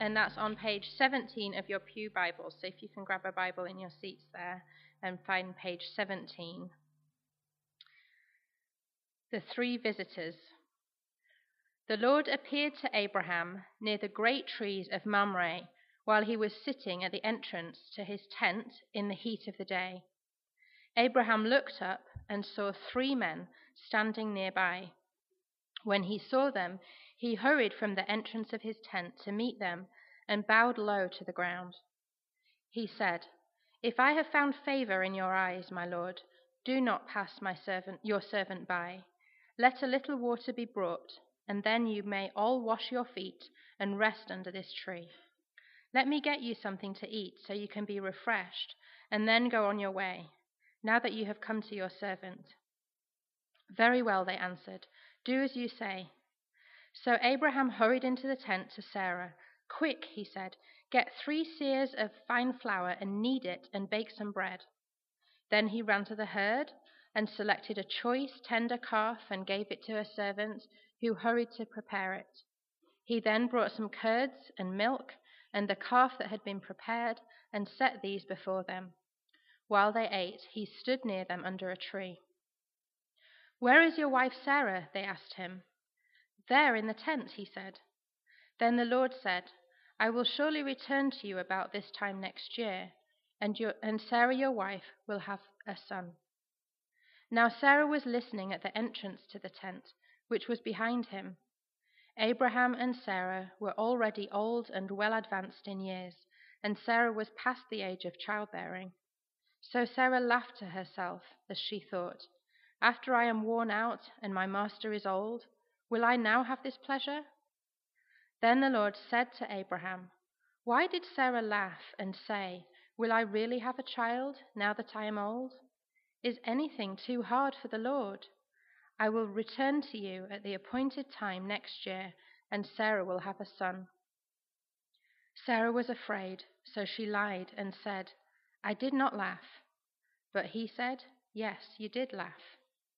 and that's on page 17 of your Pew Bibles. So if you can grab a Bible in your seats there and find page 17. The three visitors. The Lord appeared to Abraham near the great trees of Mamre while he was sitting at the entrance to his tent in the heat of the day. Abraham looked up and saw 3 men standing nearby. When he saw them, he hurried from the entrance of his tent to meet them and bowed low to the ground. He said, "If I have found favor in your eyes, my lord, do not pass your servant by. Let a little water be brought, and then you may all wash your feet and rest under this tree. Let me get you something to eat so you can be refreshed, and then go on your way, now that you have come to your servant." "Very well," they answered. "Do as you say." So Abraham hurried into the tent to Sarah. "Quick," he said, "get 3 seahs of fine flour and knead it and bake some bread." Then he ran to the herd and selected a choice, tender calf and gave it to a servant who hurried to prepare it. He then brought some curds and milk and the calf that had been prepared and set these before them. While they ate, he stood near them under a tree. "Where is your wife Sarah?" they asked him. "There in the tent," he said. Then the Lord said, "I will surely return to you about this time next year, and Sarah your wife will have a son." Now Sarah was listening at the entrance to the tent, which was behind him. Abraham and Sarah were already old and well advanced in years, and Sarah was past the age of childbearing. So Sarah laughed to herself as she thought, "After I am worn out and my master is old, will I now have this pleasure?" Then the Lord said to Abraham, "Why did Sarah laugh and say, 'Will I really have a child now that I am old?' Is anything too hard for the Lord? I will return to you at the appointed time next year, and Sarah will have a son." Sarah was afraid, so she lied and said, "I did not laugh." But he said, "Yes, you did laugh."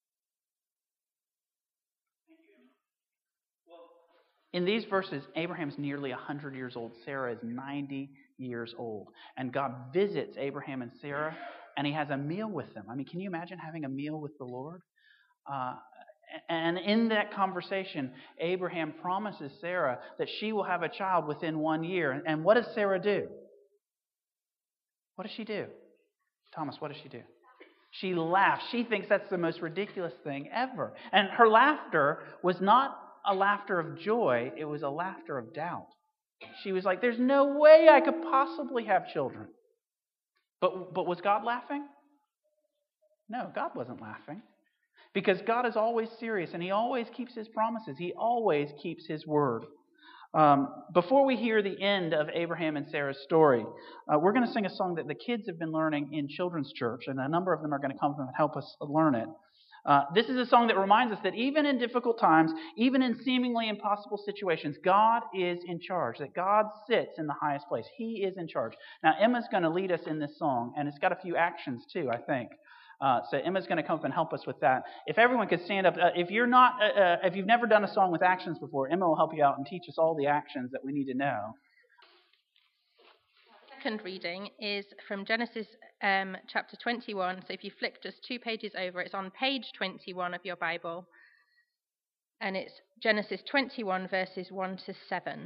In these verses, Abraham's nearly 100 years old. Sarah is 90 years old. And God visits Abraham and Sarah, and he has a meal with them. I mean, can you imagine having a meal with the Lord? And in that conversation, Abraham promises Sarah that she will have a child within 1 year. And what does Sarah do? What does she do? Thomas, what does she do? She laughs. She thinks that's the most ridiculous thing ever. And her laughter was not a laughter of joy, it was a laughter of doubt. She was like, "There's no way I could possibly have children." But was God laughing? No, God wasn't laughing. Because God is always serious, and he always keeps his promises. He always keeps his word. Before we hear the end of Abraham and Sarah's story, we're going to sing a song that the kids have been learning in children's church, and a number of them are going to come and help us learn it. This is a song that reminds us that even in difficult times, even in seemingly impossible situations, God is in charge, that God sits in the highest place. He is in charge. Now, Emma's going to lead us in this song, and it's got a few actions too, I think. So Emma's going to come up and help us with that. If everyone could stand up, if you've never done a song with actions before, Emma will help you out and teach us all the actions that we need to know. Second reading is from Genesis chapter 21. So if you flick just 2 pages over, it's on page 21 of your Bible. And it's Genesis 21, verses 1 to 7.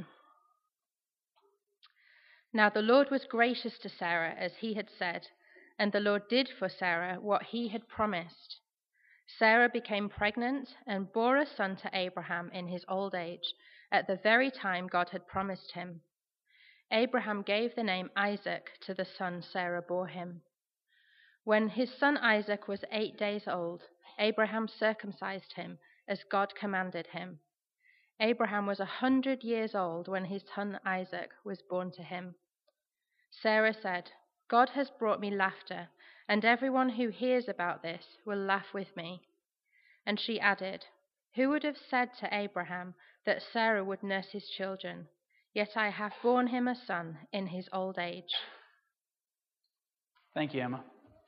Now the Lord was gracious to Sarah, as he had said, and the Lord did for Sarah what he had promised. Sarah became pregnant and bore a son to Abraham in his old age, at the very time God had promised him. Abraham gave the name Isaac to the son Sarah bore him. When his son Isaac was 8 days old, Abraham circumcised him, as God commanded him. Abraham was 100 years old when his son Isaac was born to him. Sarah said, "God has brought me laughter, and everyone who hears about this will laugh with me." And she added, "Who would have said to Abraham that Sarah would nurse his children? Yet I have borne him a son in his old age." Thank you, Emma.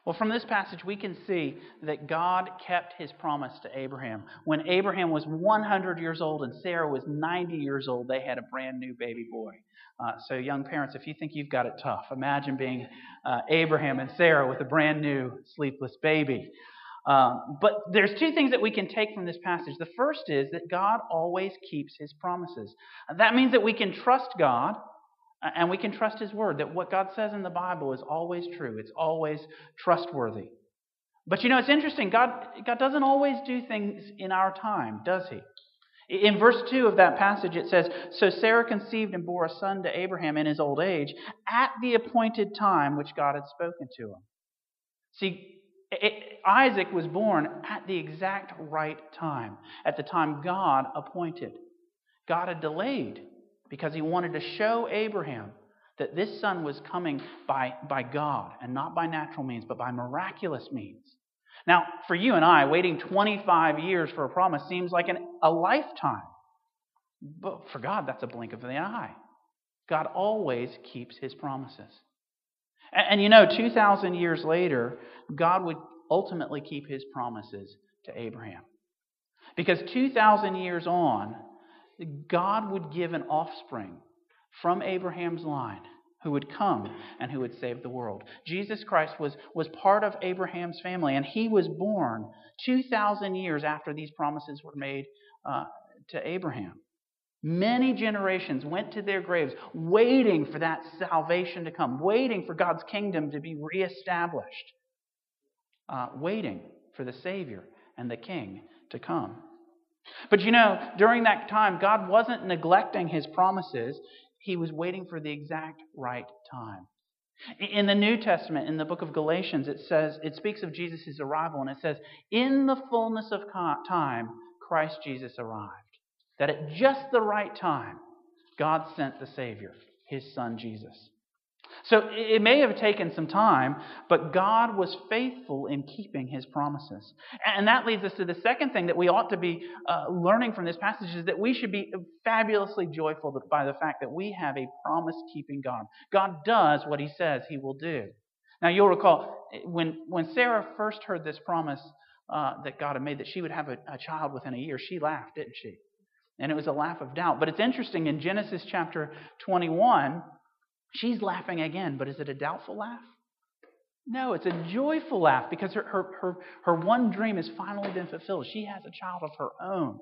Well, from this passage, we can see that God kept his promise to Abraham. When Abraham was 100 years old and Sarah was 90 years old, they had a brand new baby boy. So young parents, if you think you've got it tough, imagine being Abraham and Sarah with a brand new sleepless baby. But there's two things that we can take from this passage. The first is that God always keeps his promises. That means that we can trust God. And we can trust his word, that what God says in the Bible is always true. It's always trustworthy. But it's interesting. God doesn't always do things in our time, does he? In verse 2 of that passage, it says, "So Sarah conceived and bore a son to Abraham in his old age, at the appointed time which God had spoken to him." See, Isaac was born at the exact right time, at the time God appointed. God had delayed because he wanted to show Abraham that this son was coming by God and not by natural means, but by miraculous means. Now, for you and I, waiting 25 years for a promise seems like a lifetime. But for God, that's a blink of the eye. God always keeps his promises. And 2,000 years later, God would ultimately keep his promises to Abraham. Because 2,000 years on, God would give an offspring from Abraham's line who would come and who would save the world. Jesus Christ was part of Abraham's family, and he was born 2,000 years after these promises were made to Abraham. Many generations went to their graves waiting for that salvation to come, waiting for God's kingdom to be reestablished, waiting for the Savior and the King to come. But during that time, God wasn't neglecting his promises. He was waiting for the exact right time. In the New Testament, in the book of Galatians, it speaks of Jesus' arrival, and it says, "In the fullness of time, Christ Jesus arrived." That at just the right time, God sent the Savior, his Son Jesus. So it may have taken some time, but God was faithful in keeping his promises. And that leads us to the second thing that we ought to be learning from this passage, is that we should be fabulously joyful by the fact that we have a promise-keeping God. God does what he says he will do. Now, you'll recall, when Sarah first heard this promise that God had made, that she would have a child within a year, she laughed, didn't she? And it was a laugh of doubt. But it's interesting, in Genesis chapter 21, she's laughing again, but is it a doubtful laugh? No, it's a joyful laugh, because her one dream has finally been fulfilled. She has a child of her own.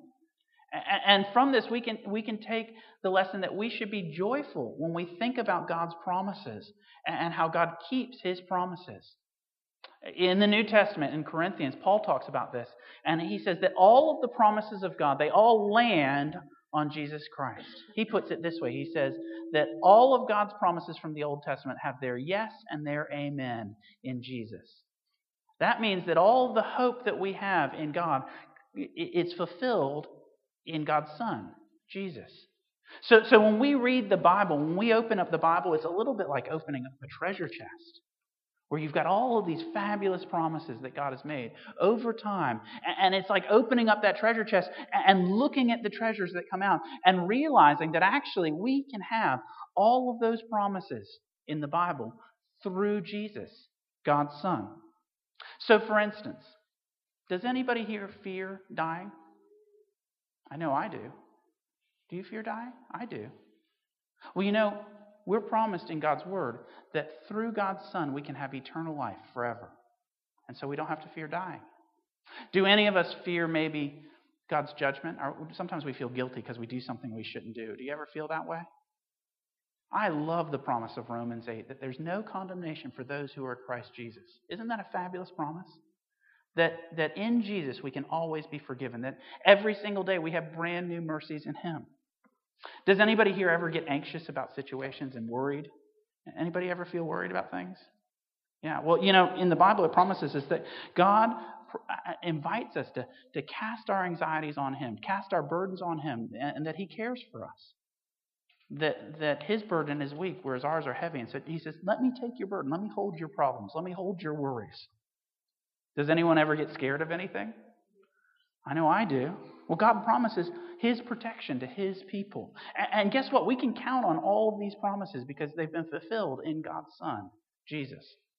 And from this, we can take the lesson that we should be joyful when we think about God's promises and how God keeps his promises. In the New Testament, in Corinthians, Paul talks about this, and he says that all of the promises of God, they all land on Jesus Christ. He puts it this way. He says that all of God's promises from the Old Testament have their yes and their amen in Jesus. That means that all the hope that we have in God, it's fulfilled in God's Son, Jesus. So when we read the Bible, when we open up the Bible, it's a little bit like opening up a treasure chest, where you've got all of these fabulous promises that God has made over time. And it's like opening up that treasure chest and looking at the treasures that come out and realizing that actually we can have all of those promises in the Bible through Jesus, God's Son. So, for instance, does anybody here fear dying? I know I do. Do you fear dying? I do. Well, we're promised in God's Word that through God's Son we can have eternal life forever. And so we don't have to fear dying. Do any of us fear maybe God's judgment? Or sometimes we feel guilty because we do something we shouldn't do. Do you ever feel that way? I love the promise of Romans 8 that there's no condemnation for those who are in Christ Jesus. Isn't that a fabulous promise? That in Jesus we can always be forgiven. That every single day we have brand new mercies in him. Does anybody here ever get anxious about situations and worried? Anybody ever feel worried about things? Yeah, well, in the Bible it promises us that God invites us to cast our anxieties on him, cast our burdens on him, and that he cares for us. That his burden is weak, whereas ours are heavy. And so he says, let me take your burden. Let me hold your problems. Let me hold your worries. Does anyone ever get scared of anything? I know I do. Well, God promises his protection to his people. And guess what? We can count on all of these promises because they've been fulfilled in God's Son, Jesus.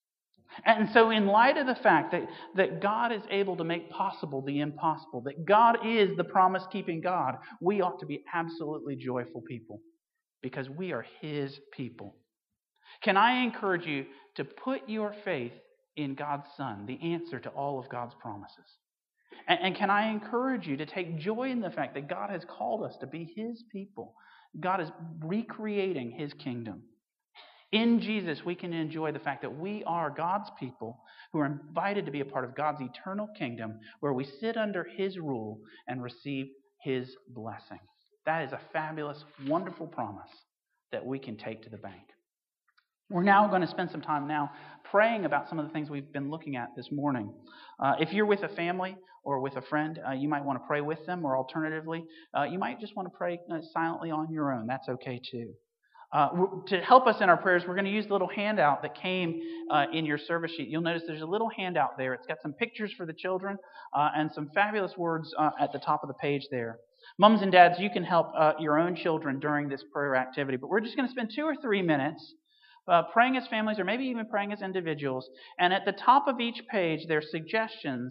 And so in light of the fact that God is able to make possible the impossible, that God is the promise-keeping God, we ought to be absolutely joyful people because we are His people. Can I encourage you to put your faith in God's Son, the answer to all of God's promises? And can I encourage you to take joy in the fact that God has called us to be His people? God is recreating His kingdom. In Jesus, we can enjoy the fact that we are God's people who are invited to be a part of God's eternal kingdom where we sit under His rule and receive His blessing. That is a fabulous, wonderful promise that we can take to the bank. We're now going to spend some time now praying about some of the things we've been looking at this morning. If you're with a family or with a friend, you might want to pray with them, or alternatively, you might just want to pray silently on your own. That's okay too. To help us in our prayers, we're going to use the little handout that came in your service sheet. You'll notice there's a little handout there. It's got some pictures for the children and some fabulous words at the top of the page there. Mums and dads, you can help your own children during this prayer activity, but we're just going to spend 2 or 3 minutes praying as families or maybe even praying as individuals. And at the top of each page, there are suggestions